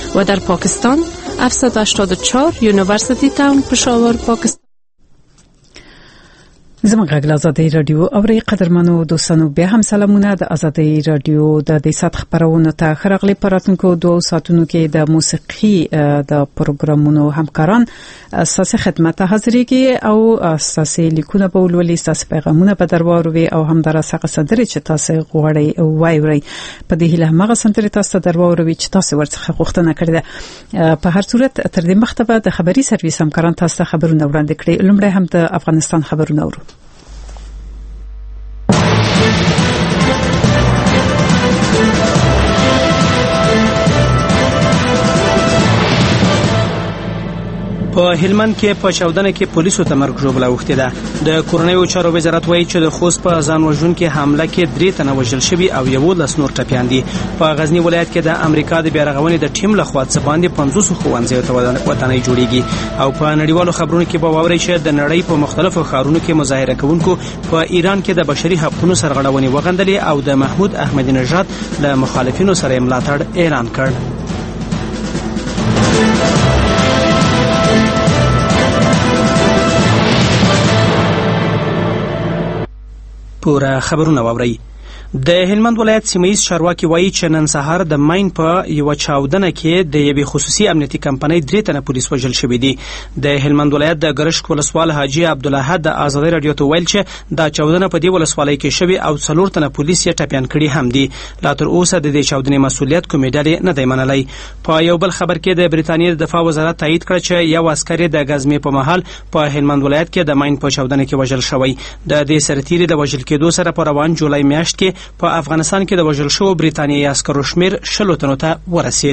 و در پاکستان 784 یونیورسیتی تاون پشاور پاکستان. زموږ غږ آزادۍ رادیو اوري قدرمنو دوستانو بیا هم سلامونه د آزادۍ رادیو د دې سات خبرونو ته خرغلي پراتونکو 2 ساعتونو کې د موسیقي د پروګرامونو همکاران اساسي خدمت حاضرېږي او اساسي لیکونه په ولولي اساسي پیغامونه په درواروي او هم دراسه سندري چې تاسو غواړئ وایوري په دې هله هغه سندري تاسو درواروي چې تاسو ورڅخه غوښتنه کړې ده. په هر صورت تر دې مخته د خبري سرویس همکاران تاسو خبرونه وړاندې کړي. لومړی هم د افغانستان خبرونه ورو. په هلمند کې په چاودنه کې پولیسو ته مرګ ژوبله اوښتې ده. د کورنیو چارو وزارت وایي چې د خوست په ځان وژونکي حمله کې 3 تنه وژل شوي او 11 نور ټپیان دي. په غزنی ولایت کې د امریکا د بیارغونې د ټیم له خوا څه باندې 500 ښوونځیو ته ودانۍ جوړیږي. او په نړیوالو خبرونو کې به واورئ چې د نړۍ په مختلفو ښارونو کې مظاهره کوونکو په ایران کې د بشري حقوقو سرغړونې وغندلې او د محمود احمدی نژاد له مخالفینو سره ملاتړ اعلان کړ. پورا خبرونه واورئ. د هلمند ولایت سیمه‌یز چارواکي وایي چې نن سهار د ماین په یو چاودنه کې د یوې خصوصي امنیتي کمپنۍ 3 تنه پولیس وژل شوي دي. د هلمند ولایت د ګرشک ولسوال حاجی عبدالله د آزادۍ رادیو ته ویل چې دا چاودنه په دې ولسوالۍ کې شوې او 4 تنه پولیس یې ټپیان کړي هم دي. لا تر اوسه د دې چاودنې مسؤلیت کومې ډلې نه دی منلی. په یو بل خبر کې د بریتانیې د دفاع وزارت تایید کړ چې یو عسکر د غزمې په محل په هلمند ولایت کې د ماین په چاودنه کې وژل شوی. د دې سرتیری د وژل کېدو سره په روان جولای میاشت کې په افغانستان کې د وژل شوو بریتانیایی عسکرو شمیر 20 تنو ته ورسید.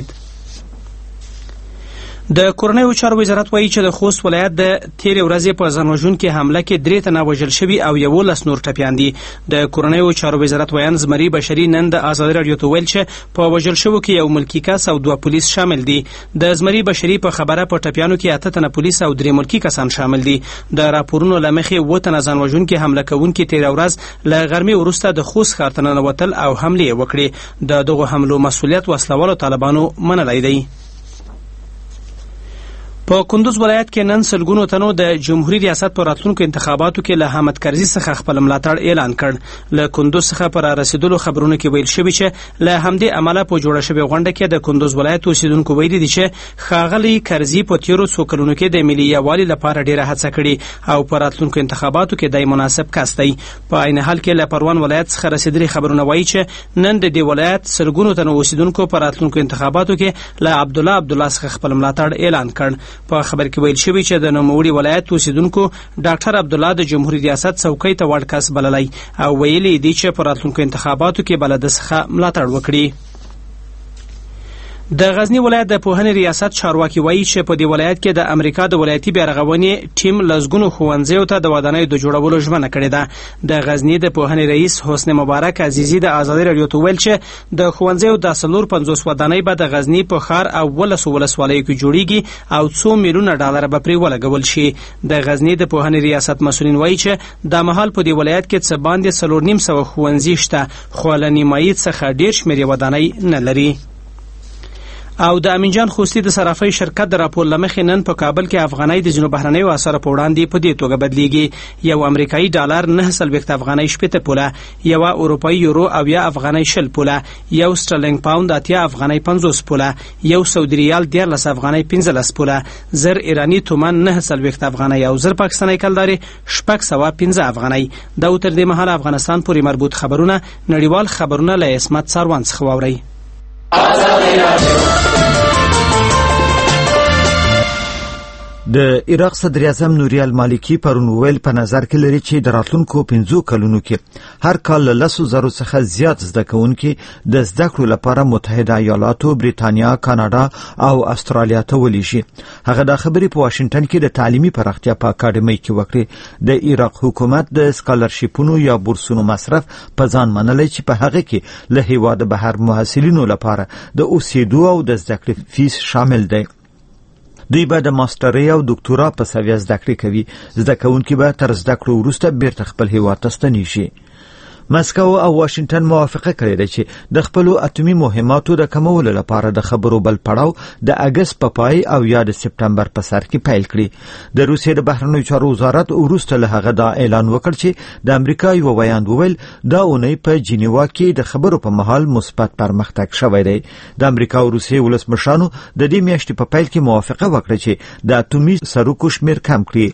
د کورنیو چارو وزارت وایي چې د خوست ولایت د تیرې ورځې په ځانوژونکې حمله کې 3 تنه وژل شوي او 11 نور ټپیان دي. د کورنیو چارو وزارت ویان زمري بشري نن د آزادۍ رادیو ته ویل چې په وژل شوو کې یو ملکي کس او 2 پولیس شامل دي. د زمري بشري په خبره په ټپیانو کې 8 تنه پولیس او 3 ملکي کسان شامل دي. د راپورونو له مخې 7 تنه ځانوژونکې حمله کوونکي تیرې ورځ له غرمې وروسته د خوست ښار ته ننوتل او حملې وکړې. د دغو حملو مسؤلیت وسلوالو طالبانو منلی دی. په کندوز ولایت کې نن سلګونو تنو د جمهوریت ریاست په راتلونکو انتخاباتو کې له حامد کرزي څخه خپل ملاتړ اعلان کړ. له کندوز څخه پر رسیدلو خبرونه کې ویل شوی چې له همدې عمله په جوړه شوی غونډه کې د کندوز ولایت اوسیدونکو ویلي دي چې ښاغلي کرزي په تیرو څو کلونو کې د ملي یووالي لپاره ډیره هڅه کړې او په راتلونکو انتخاباتو کې د مناسب کس دی. په عین حال کې له پروان ولایت څخه رسیدلي خبرونه وایي چې نن د دې ولایت سلګونو تنو اوسیدونکو په راتلونکو انتخاباتو کې له عبدالله څخه خپل ملاتړ اعلان کړ. په خبر کې ویل شوی چې د نوموړي ولایت اوسیدونکو ډاکټر عبدالله د جمهوریت ریاست څوکۍ ته وړ کس بللی او ویلي دي چې په راتلونکو انتخاباتو کې بل د څخه ملاتړ وکړي. د غزنی ولایت د پوهنې ریاست چارواکي وایي چې په دې ولایت کې د امریکا د ولایتي بیارغونې ټیم لزګونو ښوونځیو ته د ودانیو د جوړولو ژمنه کړې ده. د غزنی د پوهنې رئیس حسن مبارک عزیزي د آزادۍ رادیو ته ویل چې د ښوونځیو د 450 ودانۍ به د غزنی په ښار او 12 ولسوالیو کې جوړیږي او 2 میلیونه ډالر به پرې ولګول شي. د غزنی د پوهنې ریاست مسؤلین وایي چې د مهال په دې ولایت کې څه باندې 4.5 ښوونځي شته خو له نیمایي څخه ډیر شمېر ودانۍ نه لري. او د امینجان خوستی د صرافۍ شرکت د راپور لمخې نن په کابل کې افغانۍ د جنوب بهرنیو اسعارو په وړاندې په دې توګه بدلیږي. یو امریکایي ډالر 9.40 افغانۍ 80 پوله، یو اروپایي یورو او یا افغانۍ 20 پوله، یو سټرلینګ پاوند 80 افغانۍ 50 پوله، یو سعودي ریال 13 افغانۍ 15 پوله، زر ایرانی تومان 9.40 افغانۍ او زر پاکستاني کلداري 615 افغانۍ. دا تر دې مهاله افغانستان پورې مربوط خبرونه نړیوال خبرونه له اسمت ساروان څخه واوري. د عراق صدر اعظم نوری المالکی پرون ویل په نظر کې لري چې د راتلونکو 15 کلونو کې هر کال له 10,000 څخه زیات زده کوونکي د زده کړو لپاره متحده ایالاتو، بریتانیا، کاناډا او استرالیا ته ولیږي. هغه د خبرې په واشنگټن کې د تعلیمي پراختیا په اکاډمۍ کې وکړي. د عراق حکومت د سکالرشیپونو یا بورسونو مصرف په ځان منلی چې په هغه کې له هیواد بهر محصلینو لپاره د اوسېدو او د زده کړې فیس شامل دی. دوی به د ماسترۍ او دکتورا په سویه زده کړې کوي. زده کوونکي به تر زده کړو وروسته بیرته خپل هیواد ته ستنیږي. مسکو او واشنگټن موافقه کړې ده چې د خپل اټومي مهماتو د کمولو لپاره د خبرو بل پړاو د اگست په پای او یا د سپتمبر په سر کې پیل کړي. د روسیې د بهرنیو چارو وزارت وروسته له هغه دا اعلان وکړ چې د امریکا یو ویاند وویل دا اونۍ په جنیوا کې د خبرو په مهال مثبت پرمختګ شوی دی. د امریکا او روسیې ولسمشرانو د دې میاشتې په پیل کې موافقه وکړه چې د اټومي سروکو شمیر کم کړي.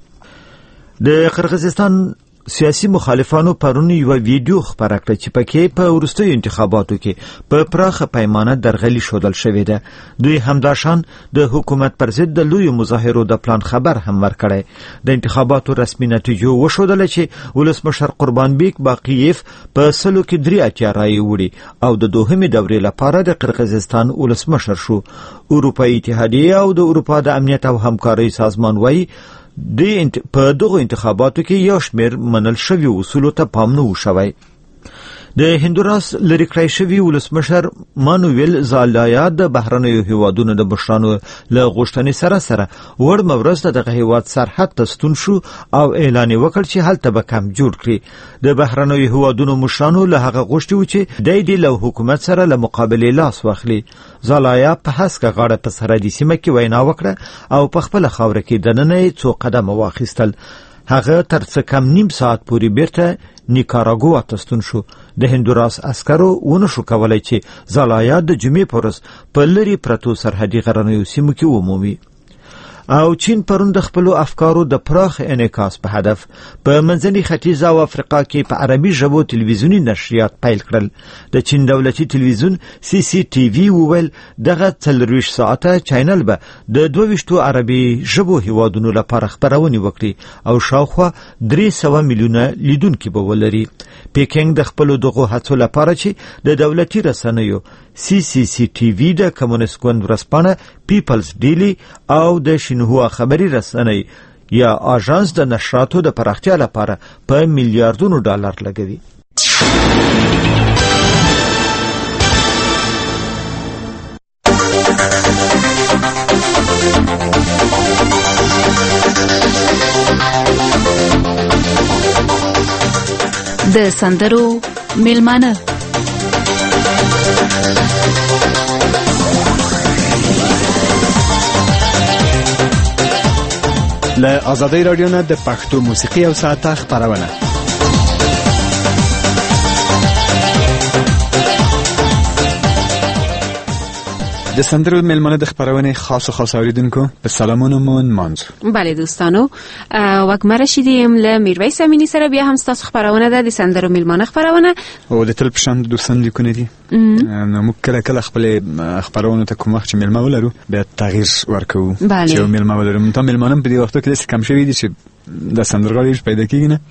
د قرغیزستان سیاسي مخالفانو پرون یو ویډیو خپاره کړ چې پکې په وروستیو انتخاباتو کې په پراخه پیمانه درغلي شودل شوې ده. دوی همداشان د حکومت پر ضد د لوی مظاهرو د پلان خبر هم ورکړی. د انتخاباتو رسمي نتیجو وښودله چې ولسمشر قربانبیک باقییف په 183 رایې وړي او د دوهمې دورې لپاره د قرغیزستان ولسمشر شو. اروپایي اتحادیه او د اروپا د امنیت او همکارۍ سازمان وایي په دغه انتخاباتو کې یو شمېر منل شوي اصولو ته پام نه و شوی. د هندوراس لرې کړی شوي ولسمشر مانویل زالایا د بهرنیو هیوادونو د مشرانو له غوښتنې سره وړمه ورځ د دغه هیواد سرحد ته ستون شو او اعلان یې وکړ چې هلته به کمپ جوړ کړي. د بهرنیو هیوادونو مشرانو له هغه غوښتي و چې دی له حکومت سره له مقابلې لاس واخلي. زالایا په هسکه غاړه په سرحدي سیمه کې وینا وکړه او په خپله خاوره کې دننه څو قدمه واخیستل. هغه تر څه کم نیم ساعت پورې بیرته نیکاراګوا ته ستون شو. د هندوراس عسکرو ونه شو کولای چې زالایا د جمعې په ورځ په لرې پرتو سرحدي غرنیو سیمو کې ومومي. او چین پرون د خپل افکارو د پراخ انعکاس په هدف په منځني ختیځ او افریقا کې په عربي ژبو تلویزیونی نشریات پیل کړل. د چین دولتي تلویزیون CCTV وویل دغه 40 ساعته چینل به د 22 عربي ژبو هیوادونو لپاره خبرونه وکړي او شاوخوا 300 میلیونه لیدونکي به ولري. پیکینګ د خپل دغه هڅو لپاره چې د دولتي رسنیو CCTV د کمونیست ګوند ورځپاڼه پیپلز ډیلی او د شینهوا خبري رسنۍ یا آژانس د نشراتو د پراختیا لپاره په میلیارډونو ډالر لګوي. د سندرو میلمانه له آزادۍ رادیو نه د پښتو موسیقي او ساعته خبرونه. د سندرو میلمانه د خبرونه خاص اوریدونکو په سلامونو مون مانزو. بله دوستانو، وکمه رشیدیم له میرویس امینی سره بیا هم ستاسو خبرونه ده د سندرو میلمانه خبرونه او د تل پشان دوستان لیکونه دي. نو موږ کله خپل خبرونه ته کوم وخت چې میلمه ولرو بیا تغییر ورکو چې میلمه ولرو. ته میلمانه په دې وختو کې کم شوی دي چې د سندرغاړي پیدا کیږي نه.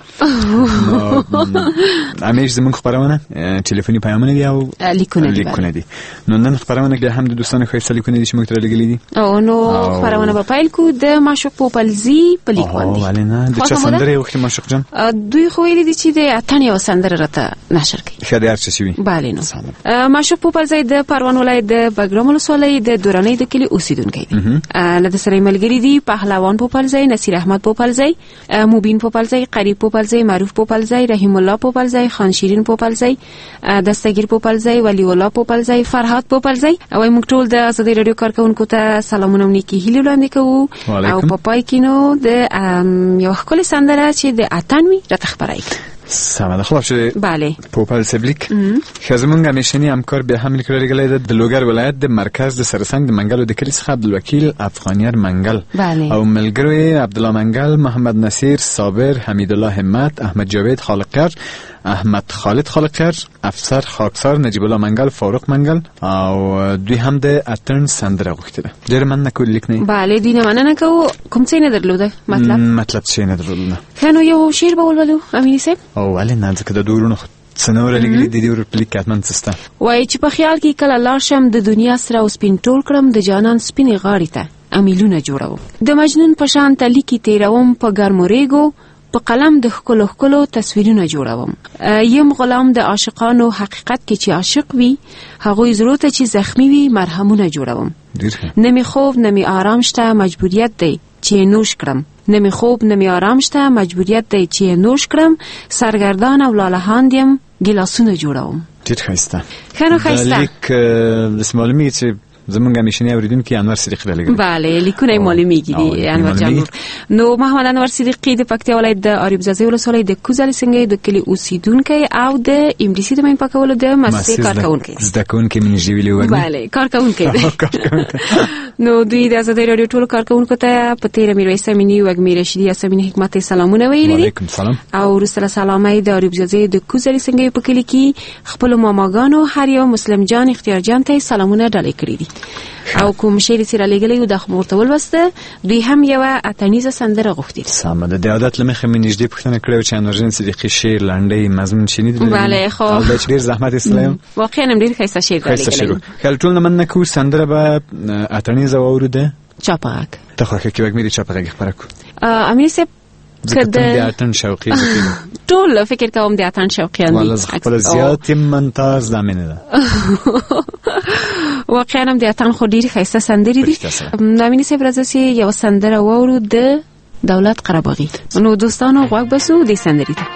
همیش زموږ خبرونه ټلیفوني پیغامونه دي او لیکونه دي. نو نن خبرونه کې هم د دوستانو خیسته لیکونه دي چې موږ ته لګلې دي. او نو خبرونه په پایل کو د معشوق پوپلزی په لیکوان دي. ولې نه د چا سندره وخت معشوق جان دوی خو ویل دي چې د اتن یو سندره راته نشر کړي. خدای ارچ شي. بله نو معشوق پوپلزی د پروان ولایت د بګرام ولسوالۍ د دورانۍ د کلی اوسیدونکی دی. له د سره ملګری دي پهلوان پوپلزی، نصیر احمد پوپلزی، مبین پوپلزی، قریب پوپلزی، معروف پوپلزی، رحیم الله پوپلزی، خان شیرین پوپلزی، دستگیر پوپلزی، ولی الله پوپلزی، فرهاد پوپلزی. او موږ ټول د آزادۍ رادیو کارکونکو ته سلامونه نیکی هیله وړاندې کوو. او په پای کې نو د یو ښکلې سندره چې د اتن وي راته خبرای کړئ. سلام خوب شده. بله. پوپل سبلیک. خزمون همیشنی همکار به هم لیکل رگله د لوګر ولایت د مرکز د سرسنگ منګل او د کلی څخه عبدالوکیل افغانیار منګل. بله. او ملګری عبدالله منګل، محمد نصیر، صابر، حمیدالله همت، احمد جاوید خالقر، احمد خالد خالقر، افسر خاکسار، نجیب الله منګل، فاروق منګل او دوی هم د اتن سندره غوښتل. ډیر من نکول لیکنه. بله دینه مننه کو کوم څه نه درلوده مطلب څه نه درلوده. خنو یو شعر به ولولو امینی صاحب. او ولې نه ځکه د دورونو څنور لګلی د دې ور پلیکات من سسته. وای چې په خیال کې کله لاړ شم د دنیا سره اوس پین ټول کړم د جانان سپینې غاړې ته امیلونه جوړوم د مجنون په شان تلیکی تیروم په ګرموریګو په قلم د خکلو تصویرونه جوړوم یم غلام د عاشقانو حقیقت کې چې عاشق وي هغوی زړه ته چې زخمی وي مرهمونه جوړوم نمی خوب نمی آرام شته مجبوریت دی چې نوش کړم نمی خوب نمی آرام شته، مجبوریت دی چې نوش کړم، سرګردان او لالهاند یم، ګیلاسونه جوړوم. ډېر ښایسته. ښه نو ښایسته. د لیک داسې معلومیږي چې زمونږ همیشني اوریدونکي انور صدیقي ته لګوي. بله، لیکونه معلومیږي دي انور جان. نو محمد انور صدیقي د پکتیا ولایت د آریوب زازي ولسوالۍ د کوزلې سنګي د کلي اوسیدونکی او د انګلیسي د مېن پاکولو د مؤسسې کارکونکي. زده کوونکي مې نږدې ویلي وګڼي. بله، کارکونکي دي. نو دوی د ازادۍ راډیو ټولو کارکونکو ته په تیره میرویس امینی، وږمې رشیدي، یاسمین حکمت سلامونه ویلي دي. وعلیکم سلام. او وروسته له سلامۍ د آریوب زازي د کوزلې سنګي په کلي کې خپل ماماګانو هر یو مسلم جان اختیار جان ته سلامونه ډالۍ کړي دي. او کوم شعر چې را لګلې و د خمورته ولوسته، دوی هم یو اتنیزه سندره غوښتي. سمه ده. د عادت لمخه مې نږدې پوښتنه کړې چې انور جان صدیقي شعر لنډی مضمون شنید. بله، خو او د ډېر زحمت اسلام واقعا هم ډېر ښایسته شعر را لګلې. خل ټول من نه کو سندره به اتنیزه واوریده چاپاک ته خو کې وګ مې چاپاک خبره کو امیر صاحب کده د اتن شوقي ټول فکر کوم د اتن شوقي دي. والله خپل زیات منتاز دامنه ده. واقعا هم د اتن خو ډیر ښایسته سندري دي. امیر صاحب راځي یو سندره وورو د دولت قرباغي. نو دوستانو غوږ بسو د سندري ته.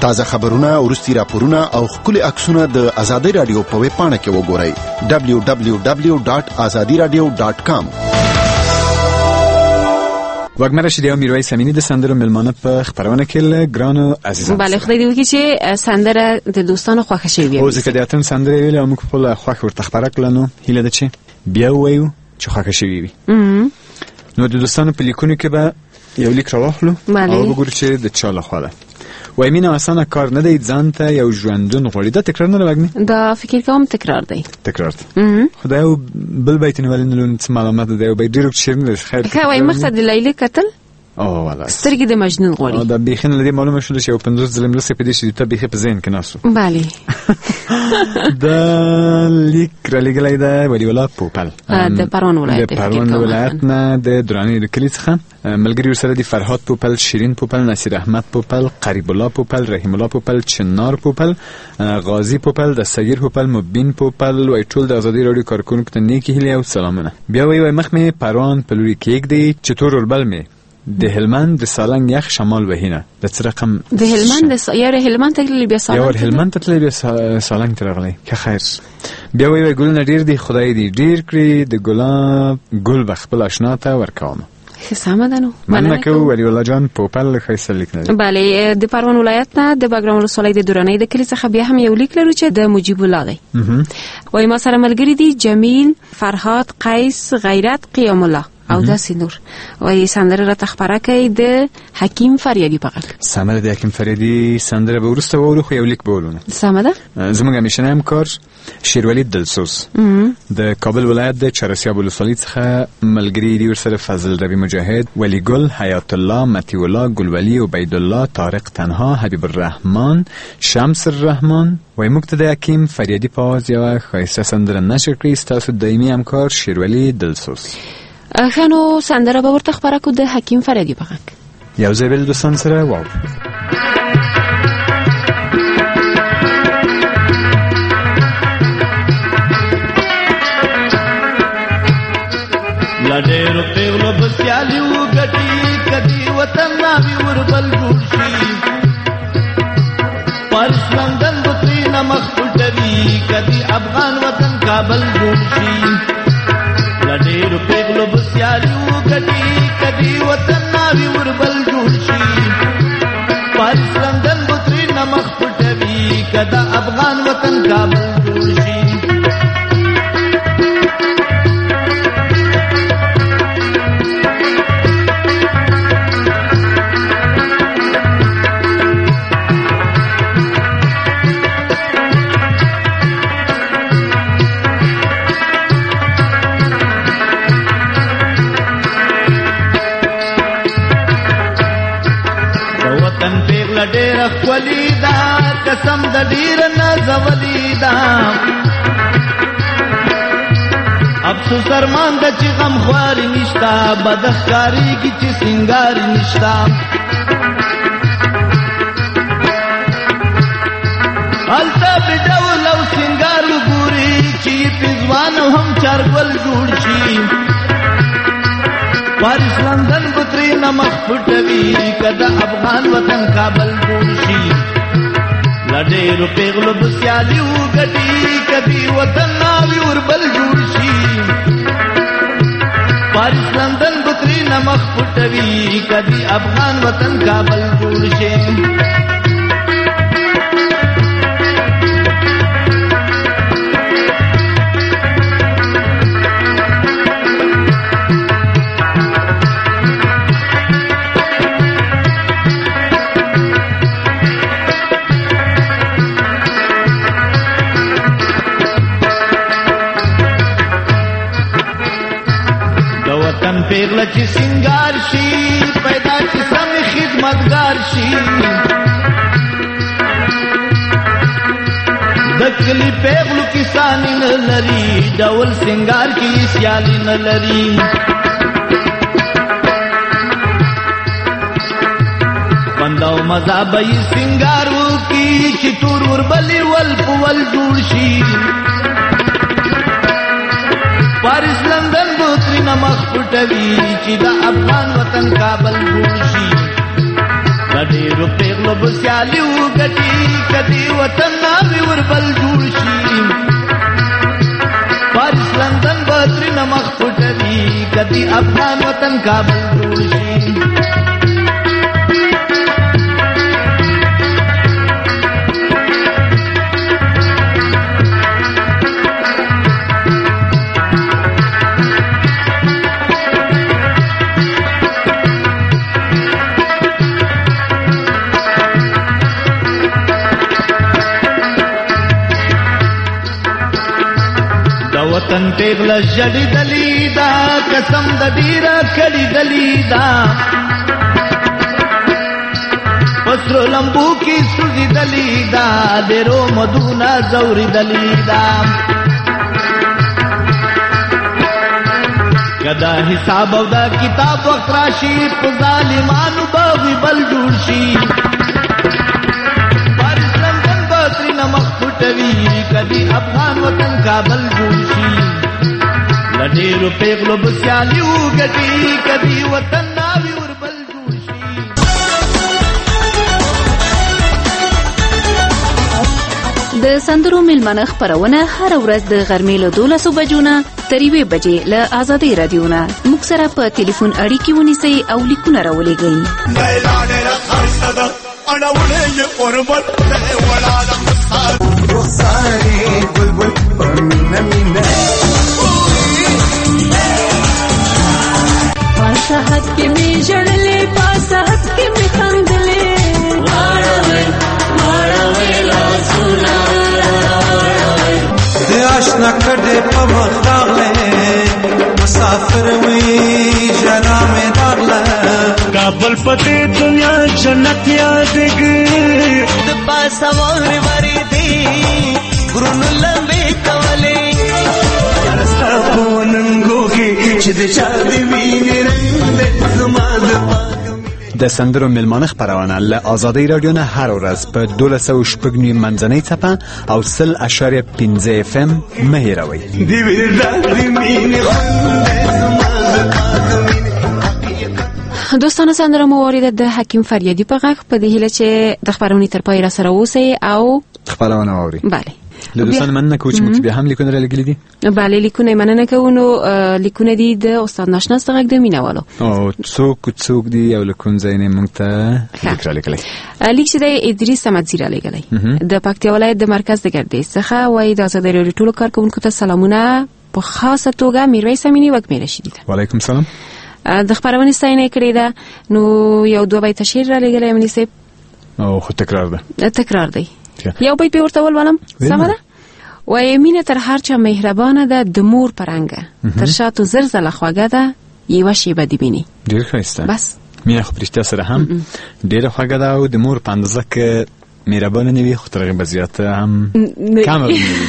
تازه خبرونه، ورستي راپورونه او خولي عکسونه د آزادۍ رادیو په ویب پاڼه کې وګورئ www.azadiradio.com. وګمره شدیا میرویس امینی د سندرو ملمانه په خبرونه کې ګرانو عزیزان. بله خدای دې وکړي چې سندره د دوستانو خوښه شي وي. او ځکه د اتم سندره ویل او موږ په خوښ ورته خبره کړنو هیله ده چې بیا وایو چې خوښه شي وي. نو د دوستانو په لیکونو کې به یو لیک راوخلو او وګورو چې د چا لخوا ده. وای مینه اسانه کار نه دی، ځان ته یو ژوندون غوړي. دا تکرار نه لګنی، دا فکر کوم تکرار دی. خدای او بل بیتونه ولنه څه معلومات دی او به ډیرو شیرین خیر. وای مقصد لیلی قتل او والا سترګې د مجنون غوړي. دا بیخین لدی معلومه شول چې 50 ظلم لسه پدې شي ته بیخه په ذهن کې ناسو. بله دا لیک را لګلای دا ولی ولا پوپل د پروان ولایت. د پروان ولایت نه د درانی د کلی څخه ملګری سره د فرهاد پوپل، شیرین پوپل، نصیر احمد پوپل، قریب الله پوپل، رحیم الله پوپل، چنار پوپل، غازی پوپل، د سیر پوپل، مبین پوپل او ټول د آزادۍ رادیو کارکونکو ته نیکی هیله او سلامونه. بیا وای مخ می پروان په لوري کې دی چې تور وربل می د هلمند د سالنګ یخ شمال وهینه د څه رقم د هلمند یاره هلمند ته بیا سالنګ یاره هلمند ته بیا سالنګ ترغلی که خیر. بیا وای ګل نډیر دی خدای دی ډیر کړی د ګلاب ګل بخپل آشنا ته ورکوم. سمه ده نو مننه کوم ولی الله جان پوپل خیسه لیک نه. بله د پروان ولایت نه د باګرام ولسوالۍ د درنۍ د کلی څخه بیا هم یو لیک لرو چې د مجیب الله دی. وای ما سره ملګری دي جمیل، فرهاد، قیس، غیرت، قیام الله او داسې نور. وای سندره را تخبره کوي د حکیم فریادی په غږ. سمه ده د حکیم فریادی سندره به ورسته وورو خو یو لیک بولونه. سمه ده زموږ همیشنه همکار شیرولی دلسوز د کابل ولایت د چرسیاب ولسوالۍ څخه ملګری دی ورسره فضل ربی مجاهد، ولی ګل، حیات الله، متی الله، ګلولی، عبید الله، طارق تنها، حبیب الرحمن، شمس الرحمن. وای موږ ته د حکیم فریادی په आवाज یو ښایسته سندره نشر کړی. ستاسو دایمي همکار شیرولی دلسوز. خانو سندره به ورته خبره کو د حکیم فریادی په غږ. یو ځای بل دوستان سره واو. لډېرو پیغلو بسیالي وګټي کدي وطن ناوي وربل جوړ شي پارس لندن بطري نمخ پټوي کدي افغان وطن کابل جوړ شي لډېرو پیغلو بسیالي وګټي کدي وطن ناوي وربل جوړ شي پارس لندن بطري نمخ پټوي کدا افغان وطن کابل جوړ شي ډېر خلیدا قسم د ډېر نازولیدا افسوس ارمان د چې غم خواري نشتا بدخکاری کی چې سنگار نشتا التا بډول او سنگار ګوري چې پزوان هم چارګل جوړ شي پاریس لندن بطری نمخ پټوي کدا افغان وطن کابل جوړ شي لډېرو پیغلو بسیالي وګټي کدي وطن ناوي وربل جوړ شي پاریس لندن بطری نمخ پټوي کدي افغان وطن کابل جوړ شي پیغله چې سنگار شي پیدا چې سم خدمتگار شي د کلی پیغلو کسانی نه لري ډول سنگار کې سیالي نه لري بنداو مزه به سنگار وکي چې تور وربلي ول پول جوړ شي پاریس لندن بوتری نمخ پټوي چې د افغان وطن کابل جوړ شي لډېرو پیغلو به سیالي وګټي کدي وطن ناوي وربل جوړ شي پاریس لندن به ترېنه مخ پټوي کدي افغان وطن کابل جوړ شي وطن پیغله جړی دلیدا قسم د ډیره کړي دلیدا پسرو لمبو کی سوزی دلیدا ډیرو مدونا زوري دلیدا کدا حساب او دا کتاب وخت راشي په ظالمانو باغی بل جوړ شي مخ پټوي کدي افغان وطن کابل جوړ شي لډېرو پیغلو به سیالي وګټي کدي وطن ناوي وربل جوړ شي د سندرو میلمنه خپرونه هر ورځ د غرمې له 12 بجو نه تر 1 بجې له آزادۍ رادیو نه موږ سره په ټلیفون اړیکې ونیسئ او لیکونه راولېږئ. انا ولي قربت ولا لمصار رخصاني بلبل من منا پاسحت کې می جړلې پاسحت کې می خندلې واړوي لا سنا دې آشنا کړې په مخاله مسافر وي جنا مې دغله کابل پته دنیا جنت یادګي د پاسوار وری دی ګرون لمبه کولې ستاسو چې د چا دی وینې زماد د سندرو میلمانه خپرونه له آزادۍ رادیو نه هر ورځ په 12:09 منځنۍ څپه او 0.15 FM مه هېروئ. دوستانو سندره مو واردات د حکیم فریادی په غږ په دې هیله چې د خبرونې تر پای را سره اوسئ او خبرونه واورئ. بله له دوستانو مننه کوم چې موږ بیا هم لیکونه را لګلې دي. بله لیکونه مننه کوو. نو لیکونه دي د استاد ناشناس د غږ د مینوالو او څوک دي او له کوم ځای نه موږ ته لیک را لګلی. لیک چې د ادریس احمدزي را لګلی د پکتیا ولایت د مرکز د ګردیز څخه وایي د آزادۍ راډیو ټولو کارکوونکو ته سلامونه په خاصه توګه میرویس امینی وږمې رشیدي ته وعلیکم سلام. د خبرونې ستاینه کړې ده. نو یو دوه بیت شعر را لګلی امینی صاحب او خو تکرار دی یو بیت په ورته ولولم سمه ده. وایي مینه تر هر چا مهربانه ده د مور پرنګه تر شاتو زرزله خوږه ده یوه شیبه دی بینی. ډېر ښایسته. بس مینه خو په رښتیا سره هم ډېره خوږه ده او د مور په اندازه که مهربانه نه وي خو تر هغې به زیاته هم کمه به نه وي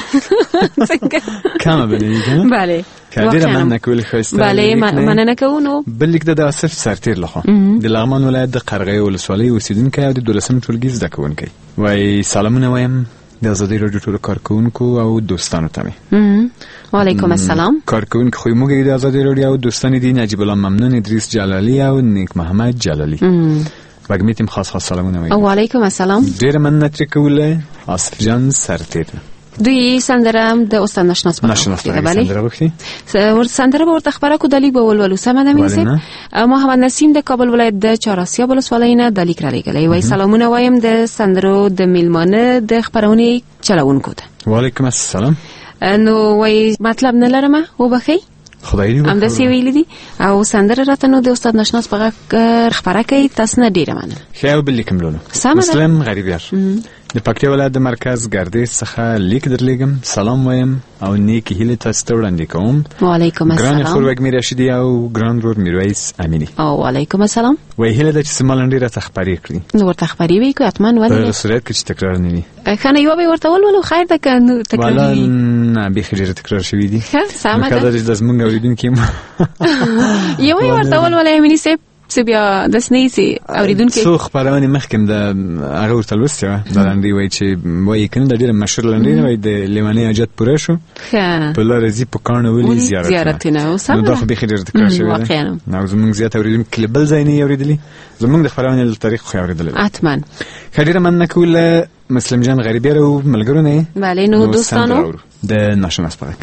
کمه به نه وي که نه. بله ډېره مننه کوو. ښایسته بله مننه کوو. نو بل لیک د آصف سرتیر لخوا د لغمان ولایت د قرغې ولسوالۍ اوسېدونکی او د 12 ټولګي زده کوونکی وایي سلامونه وایم د آزادۍ راډیو ټولو کارکوونکو او دوستانو ته مې وعلیکم السلام. کارکوونکي خو موږ د آزادۍ راډیو او دوستان دي نجیب الله ممنون ادریس جلالی او نیک محمد جلالی وږمې تیم خاص سلامونه وایم. وعلیکم السلام. ډېره مننه ترې کوله آصف جان سرتیر. دوی سندره د استاد ناشناس په سندره وکړي. سندره به ورته خبره کو د لیک به ولولو سمه ده مې صاحب. محمد نسیم د کابل ولایت د چهاراسیاب ولسوالۍ نه د لیک را لېږلی وایي سلامونه وایم د سندرو د میلمانه د خپرونې چلوونکو ته. وعلیکم السلام. نو وایي مطلب نه لرمه وبښئ خدای دې همداسې ویلي دي او سندره راته نو د استاد ناشناس په غږ خپره کوي. تاسو نه ډېره مننه. ښه یو بل لیک ملولو مسلم غریبیار د پکتیا ولایت د مرکز ګردیز څخه لیک درلېږم. سلام وایم او نیکې هیلې تاسو ته وړاندې کوم. وعلیکم السلام. ګرانې خور وږمې راشدي او ګران ورور میرویس امینی. او وعلیکم السلام. وایي هیله ده چې زما لنډۍ راته خپرې کړي. نو ورته خپرې به یې کړو حتما ولې په صورت کې چې تکرار نه وي. ښه نو یوه به یې ورته ولولو خیر ده که نو تکرار نه بیخي ډېره تکرار شوي دي. ښه سمه ده. دا زموږ اورېدونکي یوه یې ورته ولولئ امیني صاحب څه بیا د سنېسي اوریدونکو څو خبرونه مخکم د هغه ورته لوستي و د لنډي وای چې وای کنه د ډیره مشهور لنډي وای د لیواني حاجت پوره شو په لار زی په کانو ولې زیارت نه او سم نو دا خو به خیر تکرار شوی واقعا نو زمونږ زیات اوریدونکو کله بل ځای نه اوریدلی زمونږ د خبرونه له تاریخ خو اوریدل حتما خیره من نکول مسلم جان غریبی رو ملګرو نه بله نو دوستانو د ناشناس پاک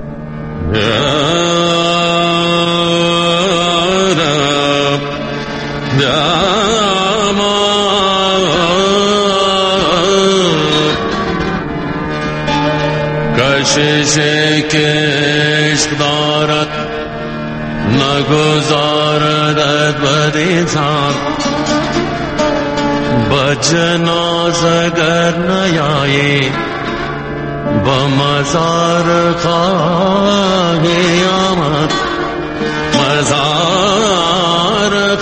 کشش کشک دارد نگذاردد بر انسان بجناز اگر نیایی با مزار خواهی آمد مزار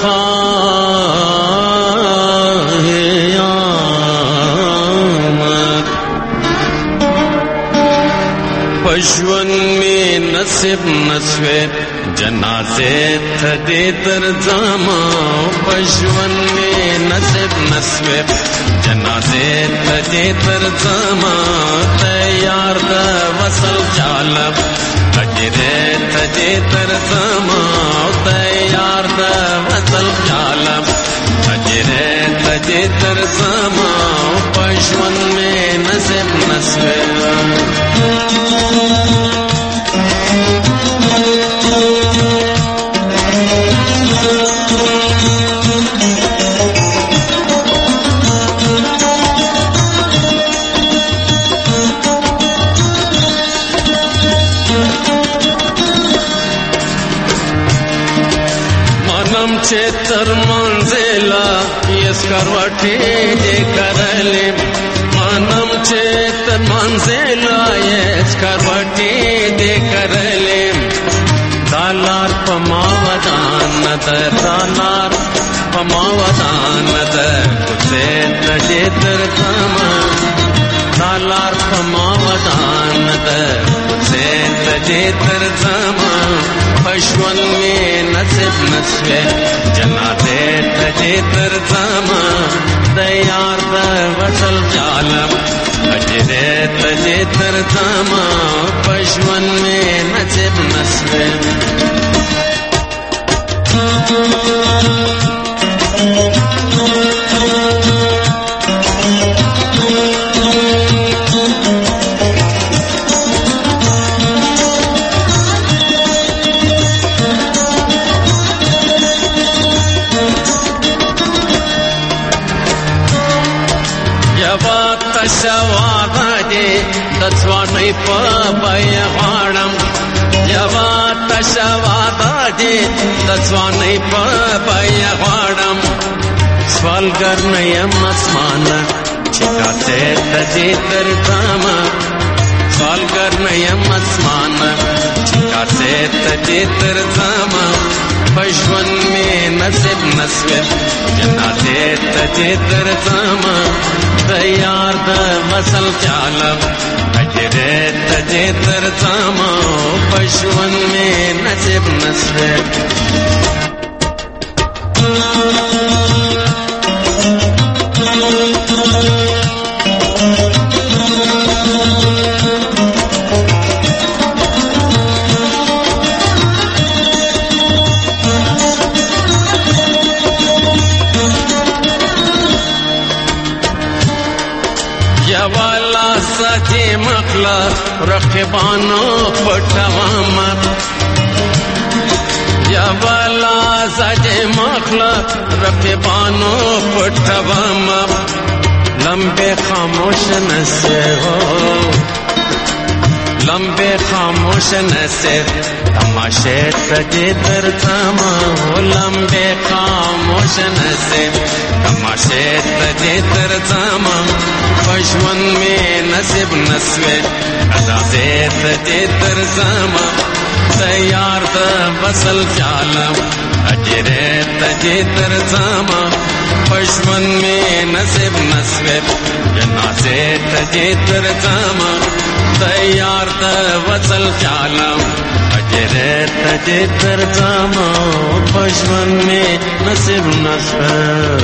خواهی آمد پشون می نصیب نسوه جنازه تدی در زما پشون می نصیب نسوه جنازه تدی در زما تیار دا وصل چالم اجره تدی در زما تیار دا وصل چالم اجره تدی در زما پشون می نصیب نسوه چتر منزلا یس کروٹی دے کرلیم مانم چتر منزلا یس کروٹی دے کرلیم دالار پماودان ندر دالار پماودان ندر کتے تجے تر کما دالار پماودان ندر کتے تجے تر کما پشون میں نصیب نسوے جنازے تجے تر زما دیار دا وصل جالم اجرے تجے تر زما پشون میں نصیب نسوے دسوانی پا بای غارم یوا تشوادا دی دسوانی پا بای غارم سوال کرنیم اسمان چکا سے تجی تر کاما سوال کرنیم اسمان چکا سے تجی تر کاما پشون میں نصیب نسوے جنازے تجی تر کاما دیار دا وصل چالم اجرے تجے تر زما پشون میں نصیب نسوے سچے مخلا رقبانو پٹھواما یا والا سچے مخلا رقبانو پٹھواما لمبے خاموش نسے ہو لمبے خاموش نسے تماشے تجے تر تھاما لمبے خاموش نسے تماشے تجے تر تھاما پشون میں نصیب نسوے ازادے تجے تر زما تیار دا وصل چالم اجرے تجے تر زما پشون میں نصیب نسوے جنازے تجے تر زما تیار دا وصل چالم شعر تجي ترجمه پشمن میں نصیب نصر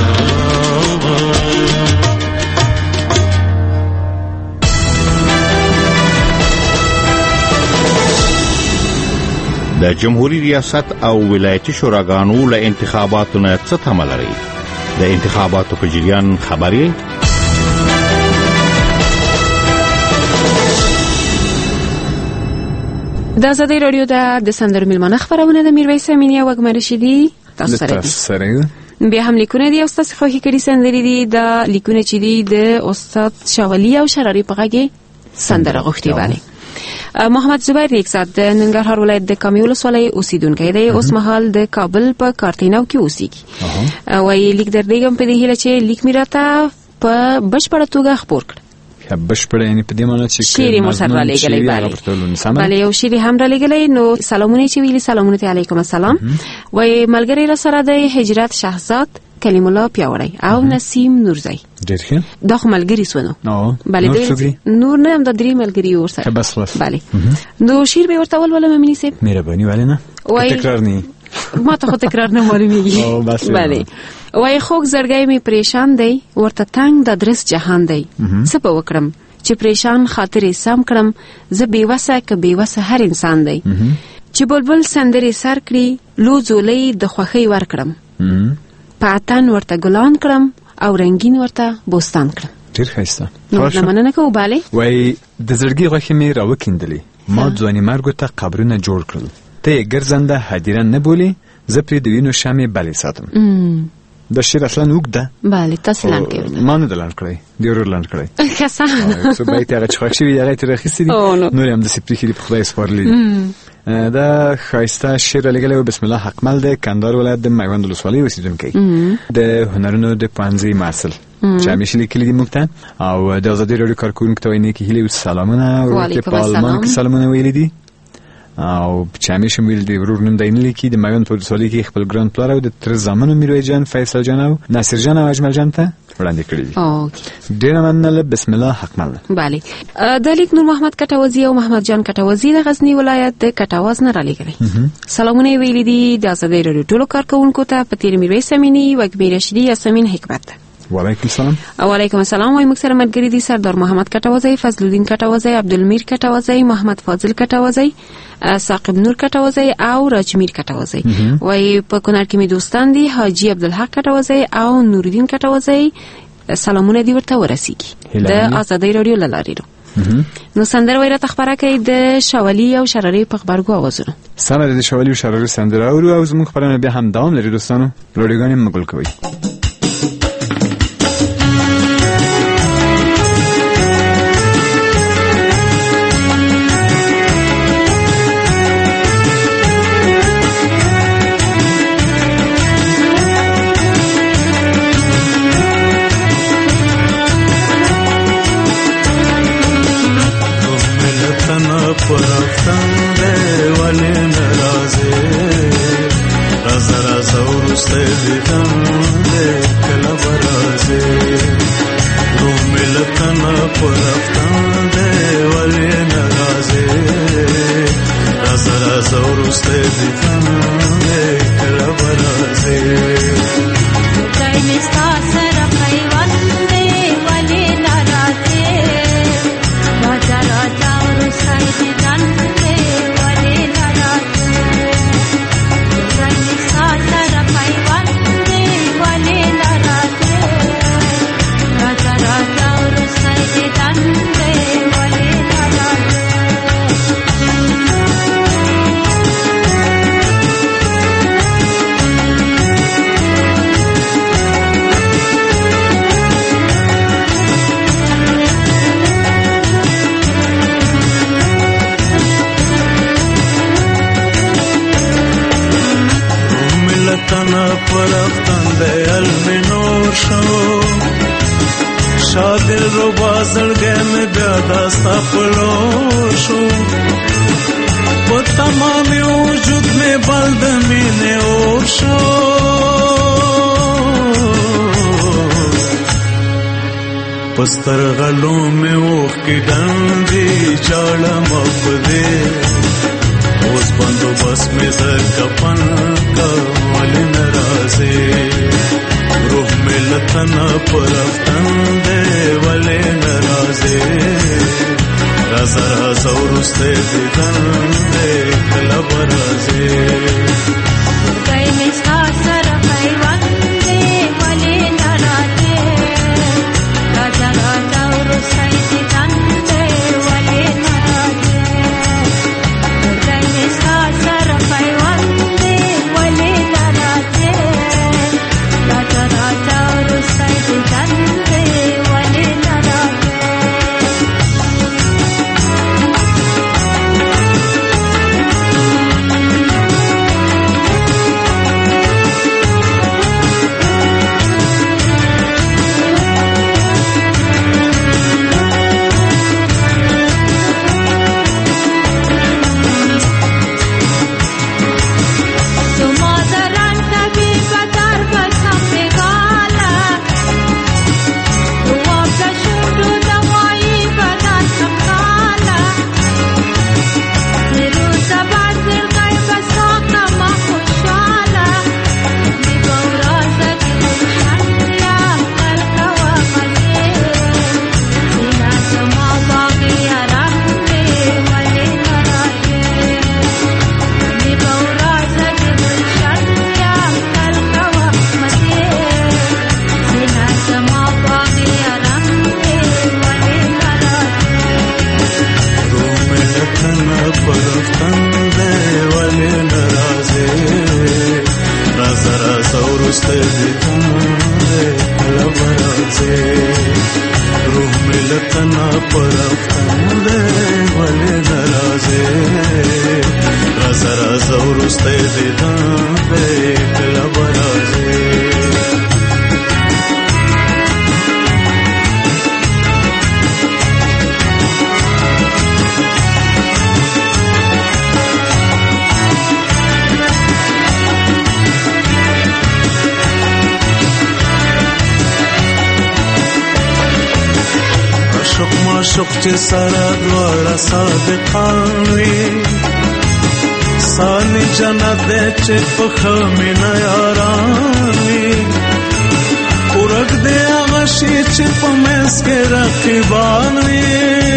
د جمهوریت ریاست او ولایتي شوراګانو له انتخاباتو نه څه تمه لري؟ د انتخاباتو په جریان خبري د آزادۍ رادیو د سندرو میلمانه خبرونه د میرویس امینی او اکمل رشیدي تاسو سره بیا هم لیکونه دي او تاسو خوښی کړي سندري دي د لیکونه چې دي د استاد شاولی او شراری په غږی سندره غوښتي باندې محمد زبیر ریکزاد د ننګرهار ولایت د کامی ولسوالۍ اوسیدونکی دی اوس مهال د کابل په کارتینو کې اوسېږي وایي لیک درلېږم په دې هیله چې لیک مې راته په بشپړه توګه خپور کړ بشپړه یعنی په دې معنی چې شعر مصر را لګلې بله یو شعر هم را لګلې نو سلامونه چې ویلي سلامونه علیکم السلام وایي ملګری را سره د هجرت شهزاد کلیم الله پیاوړی او نسیم نورزی ډېر ښه دا خو ملګري سونه بله نور نه هم د درې ملګري ورسره بس بله نو شعر به ورته ولولم امینی صاحب مهرباني ولې نه تکرار نه ما ته خو تکرار نه معلومیږي بله وای خوږ زړګی می پریشان دی ورته تنگ د درس جهان دی څه په وکړم چې پریشان خاطرې سم کړم زه بیوسه که بیوسه هر انسان دی چې بلبل سندرې سر کړي لو زولۍ د خوښۍ ور کړم په اتن ورته ګلان کړم او رنگین ورته بوستان کړم ډېر ښایسته نو مننه کوو بالې وای د زړګي غوښې مې راوکیندلې ما ځواني مرګو ته قبرونه جوړ کړل ته یې ګرځنده هدیره نه بولې زه پرې د وینو شمعې بلې ساتم د شعر اصلا اوږد ده بله تاسو لاند کوئ ما نه ده لاند کړی ډېر ور لاند کړی ښه سمه څو بیت هغه چې خوښ شوي دي هغه یې ترې اخیستي دي نور یې همداسې پرېښي دي په خدای سپارلي دي دا ښایسته شعر رالیږلی و بسم الله حقمل دی کندهار ولایت د میوند ولسوالۍ اوسېدونکی د هنرونو د پوهنځي محصل چې همیشه لیکلي دي موږ ته او د ازادۍ راډیو کارکوونکو ته وایي نیکې هیلې او سلامونه ورور ته په آلمان کې سلامونه ویلي دي او چې همیشه ویل دی ورور نوم دی نه لیکي د میوند په ولسوالۍ کې خپل ګران پلار او د تر زامنو میرویس جان فیصل جان او ناصر جان او اجمل جان ته وړاندې کړي دي ډېره مننه بسم الله حقمل بله د لیک نور محمد کټوزي او محمد جان کټوزي د غزنی ولایت د کټواز نه رالیږلي سلامونه یې ویلي دي د ازادۍ راډیو ټولو کارکوونکو ته په تیر میرویس امینی وګبیر رشیدي یاسمین حکمت وعلیکم السلام وعلیکم السلام وای موږ سره ملګری دي سردار محمد کټوزی فضل الدین کټوزی عبدالمیر کټوزی محمد فاضل کټوزی ثاقب نور کټوزی او راجمیر کټوزی وای په کونړ کې مې دوستان دي حاجی عبدالحق کټوزی او نورالدین کټوزی سلامونه دي ورته ورسیږي د آزادۍ راډیو له لارې نو سندره وای راته خبره کوي د شاولی او شراری په خبرګو اوازونو سمه د شاولی او شراری سندره اورو او زموږ خبرونه بیا هم دوام لري دوستانو رادیوګانې مګل کوي پستر غلوں میں اوخ کی ڈنڈی چاڑا مفدے اوس بندوبست مې د کفن کا ولې ناراضي روح مې له تنه پر افتن دی ولې ناراضي رازه رازه وروستی دیدن دی کله به راځې خدای مې ستا سره پیوند دی ولې ناراضي رازه رازه وروستی دیدن دی ولې ناراضي خدای مې ستا سره پیوند دی ولې ناراضي رازه رازه وروستی دیدن دی ولې ناراضي عاشق چې سره دواړه صادقان وي سالي جنت دې چې په خمینه یاران وي ورک دې هغه شي چې په منځ کې رقیبان وي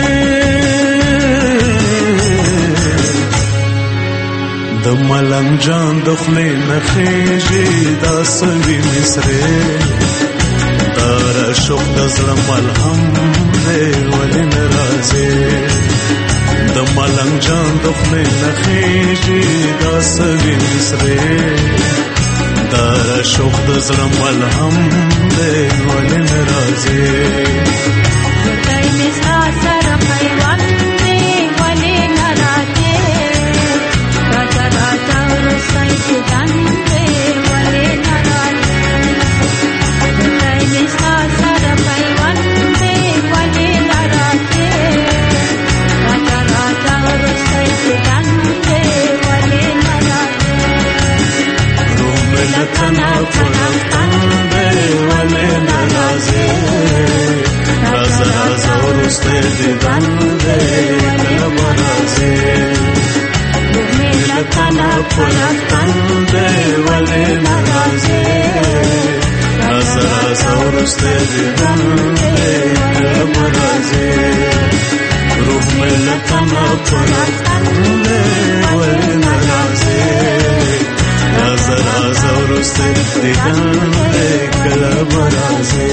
د ملنګ جان د خولې نه خېږي دا سوي مصرې دار شوق د زړه ملهم دی ولې ناراضي د ملنګ جان د خولې نه خېږي دا سوي مصرې دار شوق د زړه ملهم دی ولې ناراضي خدای مې ستا سره پیوند دی ولې ناراضي راځه راځه وروستی دیدن دی ولې ناراضي خدای مې ستا سره پیوند دی ولې ناراضي راځه راځه وروستی دیدن دی ولې ناراضي روح مې له تنه پر افتن دی ولې ناراضي رازه رازه وروستی دیدن دی کله به راځې روح مې له تنه پر افتن دی ولې ناراضي رازه رازه وروستی دیدن دی کله به راځې روح مې له تنه پر افتن دی ولې ناراضي رازه رازه وروستی دیدن دی کله به راځې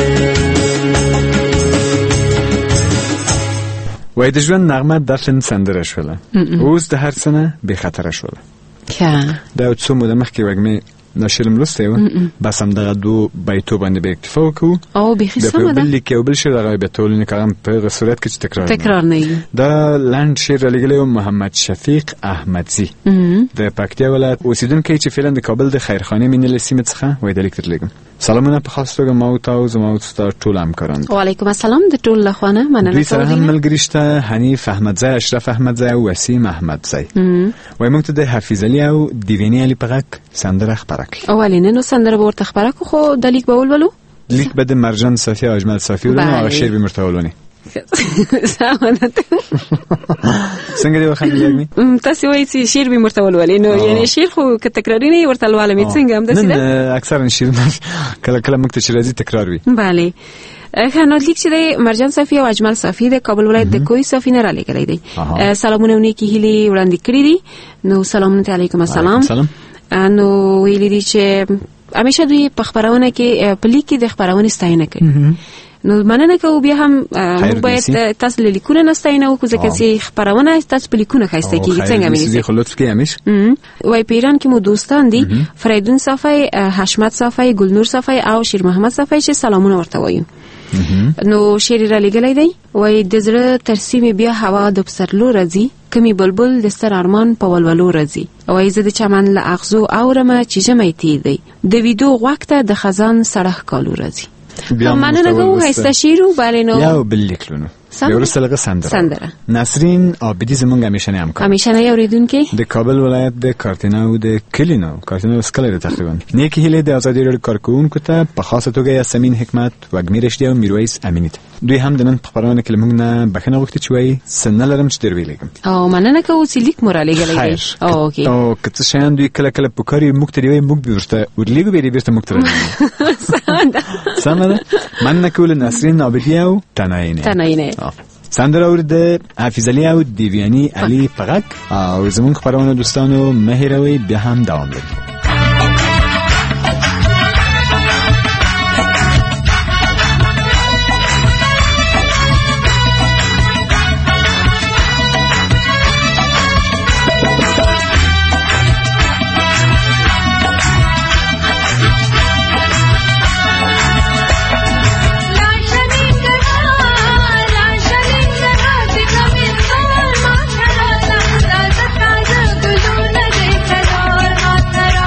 وای د ژوند نغمه داسې سندره شوله اوس د هر څه نه بې خطره شوله دا څو موده مخکې وږمې ناشر لوستی و بس همدغه دو بیتو باندې به اکتفا وکړو او بیخي سمه ده د بل لیک یو بل شعر هغه به ټولنې کارم په صورت کې تکرار نه وي دا لاند شعر لیکلی محمد شفیق احمدزی د پکتیا ولایت اوسیدونکی چې فعلا د کابل د خیرخانه مینل سیمه څخه وای د لیک درلګم سلامونه په خاص توګه ما او تاسو زما او تاسو ټول همکاران وعلیکم السلام د ټول لخوانه مننه دوی سره هم ملګریشته حنیف احمدزی اشرف احمدزی او وسیم احمدزی وای موږ ته د حفیظ علی او دیوینی علی پغک سندره خبره کړې اولینه نو سندره ورته خبره کو خو د لیک به ولولو لیک به د مرجان صافی اجمل صافی ورونه او شعر به مرتولونی سامانه څنګه دی وخت لګنی تاسو وایي چې شعر به مرته ولولې نو یعنی شعر خو که تکراری نه ورته ولولې څنګه هم داسې ده اکثرا شعر کله کله موږ ته چې راځي تکرار وي. بله خانات لیک چې د مرجان صافی او اجمل صافی د کابل ولایت د کوی صافی نه را لګلې دي. سلامونه ونی کې هلي وړاندې کړی دي. نو سلام علیکم السلام. نو ویلي دي چې همیشه دوی په خبرونه کې په لیک کې د خبرونه ستاینه کوي. نو مننه کوو بیا هم موږ باید تاسو لیکونه نستاینه وکړو ځکه چې خبرونه تاسو په لیکونه خسته کیږي څنګه مینه خلوت کې همیش وای پیران کې مو دوستان دي فریدون صافی حشمت صافی گلنور صافی او شیر محمد صافی چې سلامونه ورته وایو. نو شیر را لګلې دی وای د زړه ترسیم بیا هوا د پسرلو راځي کمی بلبل د ستر ارمان په ولولو راځي وای زه د چمن له اغزو اورمه چې جمعې تی دی د ویدو وخت د خزان سړخ کالو راځي. مننه کوم هسته شیرو بالینو یا بلیکلونو یو رسلغه سندره نسرین عابدی زمونږ همیشنه همکار همیشنه اوریدونکو د کابل ولایت د کارتینا او د کلینو کارتینا اسکلر تقریبا نیکی هله د ازادي رادیو کارکونکو ته په خاصه توګه یاسمین حکمت وګمیر اشتیا او میرویس امینی دوی هم د نن په خبرونه کې موږ نه بخنه غوښتي چې وای سن لرم چې دروي لګم او مننه کوم چې لیک مورالې غلې او اوکې او کته شان دوی کله کله په کاری موږ ته دی موږ بیرته ورلېګو بیرته موږ ته سمه مننه کوم نسرین عابدی او تناینه سندره اورده حافظ علی او دیویانی علی پغک او زمون خبرونه دوستانو مهروی به هم دوام لري. ترا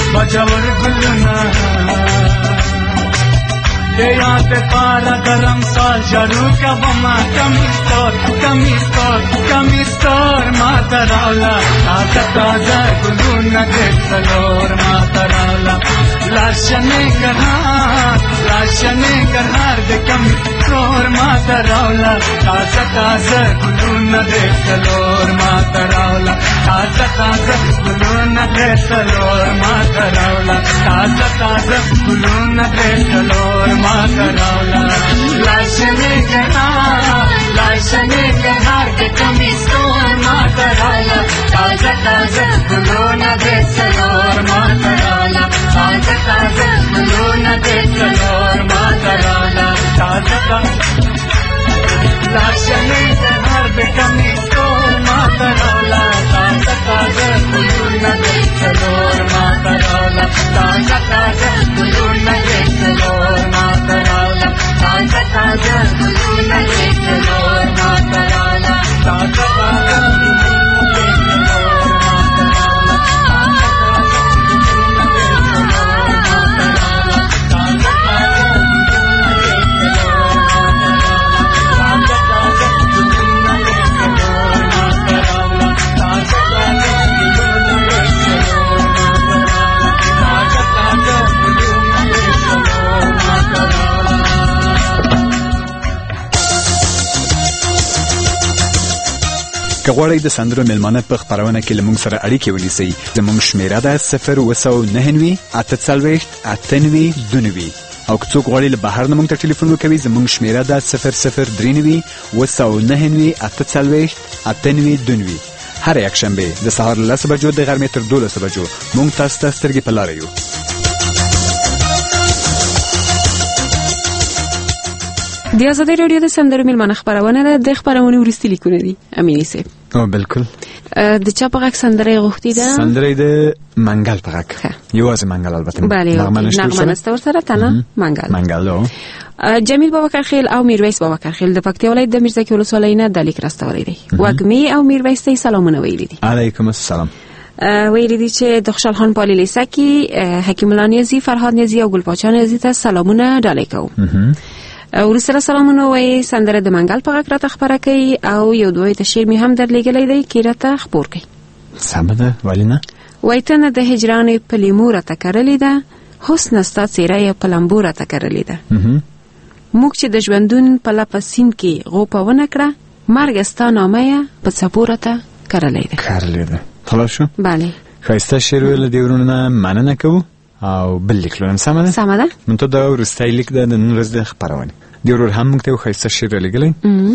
बजवर गुलना याद पारा गरम साल जरू का बमा कमिस्तर मातरावला ताजा गुलूना देसलोर मातरावला लाशने गहार दे कमिस्तर मातरावला ताजा गुलूना देसलोर मातरावला ताजा गुलूना देसलोर मातरावला ताजा गुलूना देसलोर मातरावला लाशने गहार के कमिस्तर मातरावला ताजा गुलूना देसलोर मातरावला ताजा गुलूना देसलोर मातरावला लाशने गहार के कमिस्तर मातरावला ताजा गुलूना देसलोर मातरावला ताजा गुलूना देसलोर मातरावला ताजा गुलूना देसलोर मातरावला ताजा که غواړئ د سندرو میلمانه په خپرونه کې له موږ سره اړیکې ونیسئ زموږ شمیره ده 0299892 او که څوک غواړي له بهر نه موږ ته ټلیفون وکوي زموږ شمیره ده 003999892 هر یکشنبه د سهار له 10 بجو د غرمې تر 12 بجو موږ تاسو ته سترګې په لاره یو. د آزادۍ رادیو د سندرو میلمانه خپرونه ده. د خپرونې وروستي لیکونه دي امینی صاحب. بالکل. د چا په غږ سندره غوښتې ده؟ سندره د منګل په غږ. یوازې منګل البته. نغمه نسته ورسره تنه منګل. جمیل بابکرخیل او میرویس بابکرخیل د پکتیا ولایت د میرزکي ولسوالۍ نه د لیک راستولی دی. وږمې او میرویس ته سلامونه ویلي دي. علیکم السلام. ویلي دي چې د خوشحال خان پالي لیسکی، حکیم الله نیازی، فرهاد نیازی او ګلپاچا نیازی ته سلامونه ډالۍ کوو. ورسره سلامونه وایي سندره د منګل په غږ راته خپره کوي او یو دوی ته شعر مې هم درلېږلی دی کې راته خپور کوي. سمه ده ولې نه؟ وایي ته نه د هجرانې په لیمو راته کرلې ده، حسن ستا څېره یې په لمبو راته کرلې ده. موږ چې د ژوندون په لپه سیند کې غوپه ونه کړه، مرګ ستا نامه یې په څپو راته کرلې ده. خلاص شو؟ بله. ښایسته شعر ویل د ورونو نه مننه کوو او بل لیک لرم. سمه ده؟ سمه ده. نن ته دا وروستی لیک ده د نن ورځ د خپرونې. د ورور هم موږ ته یو ښایسته شعر رالیږلی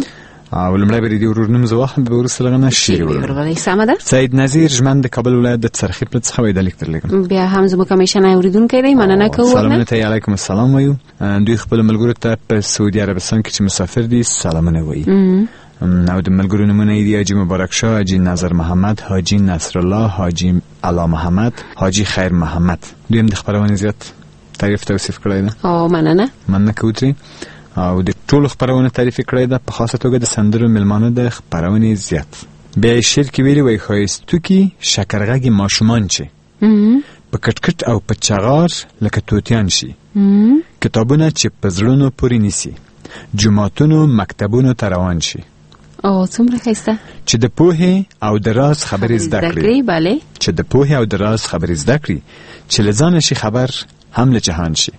او لومړی به د ورور نوم زه واخلم، بیا وروسته له هغه نه شعر ولولم. سمه ده. سید نظیر ژمن د کابل ولایت د څرخي پلټ څخه وایي دا لیک درلیږم. بیا هم زموږ همیشنی اورېدونکی دی، مننه کوو. سلامونه ته یې علیکم السلام وایو. دوی خپلو ملګرو ته په سعودي عربستان کې چې مسافر دي سلامونه وایي. او د ملګرو نومونه یې دي حاجي مبارک شاه، حاجي نظر محمد، حاجي نصر الله، حاجي علا محمد، حاجي خیر محمد. دوی هم د خپرونې زیات تعریف توصیف کړی ده. او مننه کوو ترې. او د ټولو خپرونې تعریف کړی ده، په خاصه توګه د سندرو میلمانه د خپرونې زیات. بیا یې شعر کې ویلي وایي ښایستوکي شکرغږي ماشومان چې په کټکټ او په چغار لکه توتیان شي، کتابونه چې په زړونو پورې نیسي، جوماتونو مکتبونو ته روان شي. او څومره ښایسته چې د پوهې او د راز خبرې زده کړي. بله. چې د پوهې او د راز خبرې زده کړي، چې له ځانه شي خبر هم له جهان شي.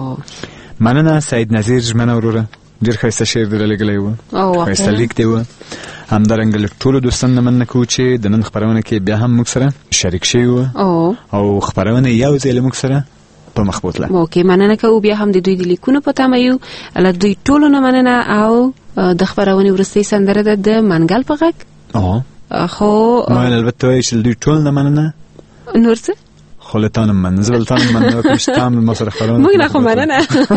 مننه سید نظیر ژمنه وروره، ډېر ښایسته شعر دې رالیږلی و، ښایسته لیک دی و. همدارنګه له ټولو دوستانو نه مننه کوو چې د نن خپرونه کې بیا هم موږ سره شریک شوي وو او خپرونه یو ځای له موږ سره په مخ بوتله. اوکې، مننه کوو. بیا هم د دوی د لیکونو په تمه یو. له دوی ټولو نه مننه. او د خپرونې وروستۍ سندره ده د منګل په غږ. خو ما البته وایي چې دوی ټول نه مننه. نور څه؟ خو له تا نه مننه، زه به له تا نه مننه وکړم چې تا هم ما سره خپرونه موږ نه خو مننه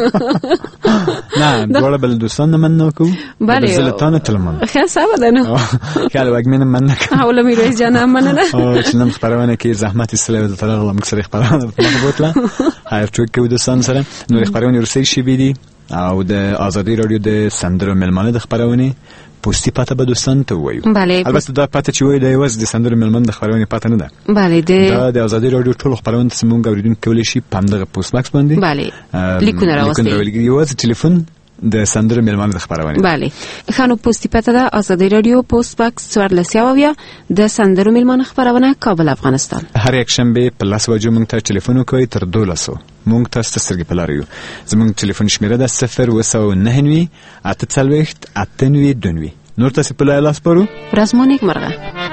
نه دواړه به له دوستانو نه مننه وکړو. زه له تا نه تل مننه. ښه سمه ده نو که له وږمې نه مننه کوم او له میرویس جان هم مننه چې نن خپرونه کې زحمت ایستلی و دلته راغله موږ سره خپرونه په مخ بوتله. هر څوک کوو دوستانو سره. نورې خپرونې وروستۍ شیبې دي او د آزادۍ راډیو د سندرو میلمانه د خپرونې پوسټي پته به دوستان ته وایو. بله. البته دا پته چې وایي د یوازې د سندرو مېلمن د خپرونې پته نه ده. بله. دا د ازادي رادیو ټول خپرونه ته موږ اوریدونکو کولی شي په همدغه پوسټ باکس باندې بله لیکونه راوستي. یوازې ټلیفون د سندرو مېلمن د خپرونې. بله. خانو پوسټي پته ده ازادي رادیو پوسټ باکس 14 د سندرو مېلمن خپرونه کابل افغانستان. هر یک شنبه په 10 بجو موږ ته ټلیفون وکړئ تر 12 موږ تاسو سترګې په لار یو. زموږ ټلیفون شمیره ده 099 48 98 نور تاسو په لاس پرو. ورځ مو نیک مرغه.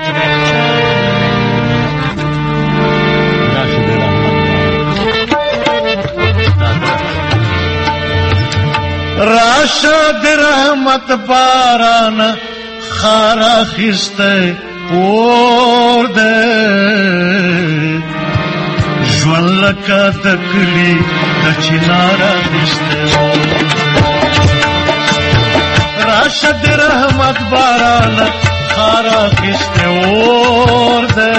راشد رحمت باران خارا خسته اور ده ژوند لکه دکلی د چنارا خسته راشد رحمت باران خارا خسته اور ده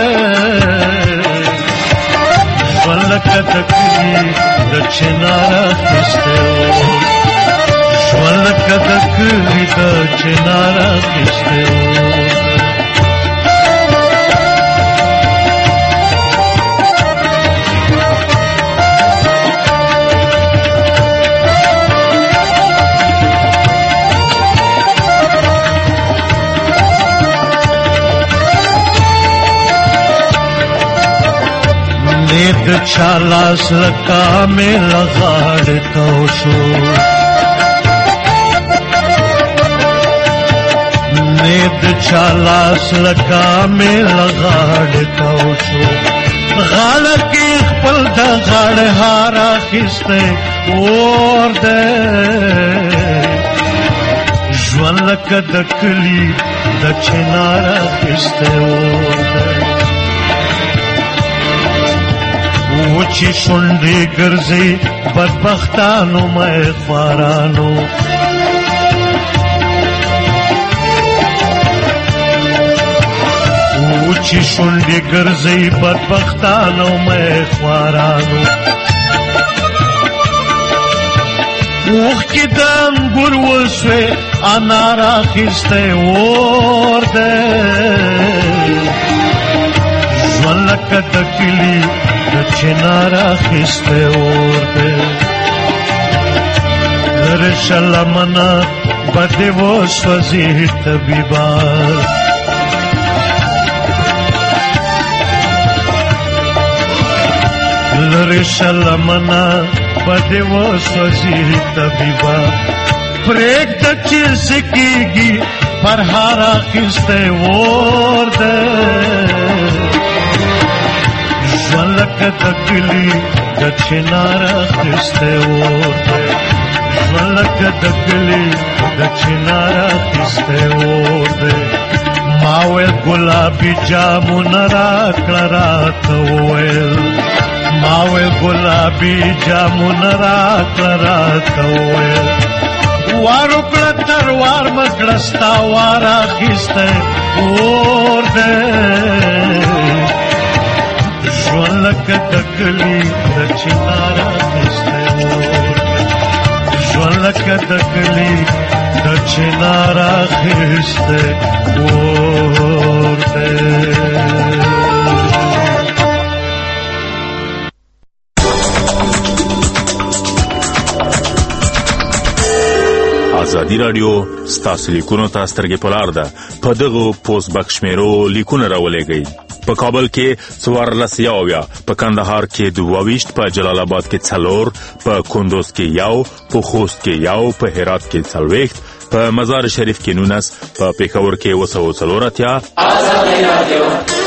ژوند لکه دکلی د چنارا خسته ولکه د کلی د چنارا خسته نیت چالاس لکا میں لغاڑتا شو نید چالاس لکا میں لغاڑتا شو غاڑ کی خپل دا غاڑ ہارا خستے اور دے ژوند لکه د کلی د چنارا خستے اور دے وچی شنڈی گرزی بدبختانو میں خوارانو وچی شنڈی گرزی بدبختانو میں خوارانو اوخ کی دم گرو سوے انارا خستے اور دے ژوند لکه د کلی د چنارا خسته اور دے لرشه لمنا بده و سوزی طبیبا لرشه لمنا بده و سوزی طبیبا پریک د چیز سکیگی پرهارا خسته اور دے ژوند لکه د کلی د چنارا خسته اور دے ژوند لکه د کلی د چنارا خسته اور دے ما ویل ګلابي جامونه راکړه راته وویل ما ویل ګلابي جامونه راکړه راته وویل وار وکړه تر وار مکړه ستا وار اخیستی اور دی ژوند لکه د کلي د چنار اخیستی اور دی ژوند لکه د کلي د چنار اخیستی اور دی ازادي رادیو ستاسو لیکونو ته سترګې په لار ده. په دغو پوسټ باکس شمیرو لیکونه راولېږئ. په کابل کې 14 په کندهار کې 22 په جلال آباد کې 4 په کندوز کې 1 په خوست کې 1 په هرات کې 40 په مزار شریف کې 19 په پېښور کې 240 ازادي رادیو